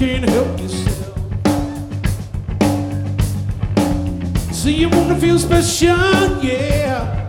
can't help yourself. So you wanna feel special, yeah.